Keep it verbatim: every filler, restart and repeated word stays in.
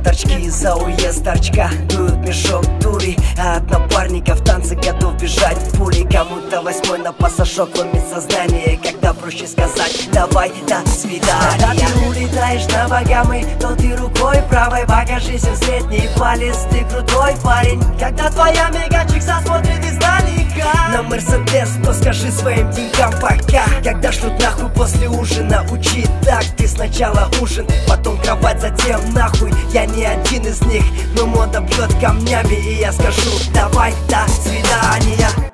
торчки за уезд торчка дуют мешок дури, а от напарника в танце готов бежать пули. Кому-то восьмой на пассажок ломит сознание, когда проще сказать давай до свидания. Когда ты улетаешь на Багамы, то ты рукой правой покажи всем средний палец, ты крутой парень. Когда твоя мегачикса смотрит издалека на Мерседес, то скажи своим деньгам пока. Когда шлют нахуй после ужина, учи так: ты сначала ужин, потом кровать, затем нахуй. Я не один из них, но мода бьет камнями, и я скажу давай до свидания.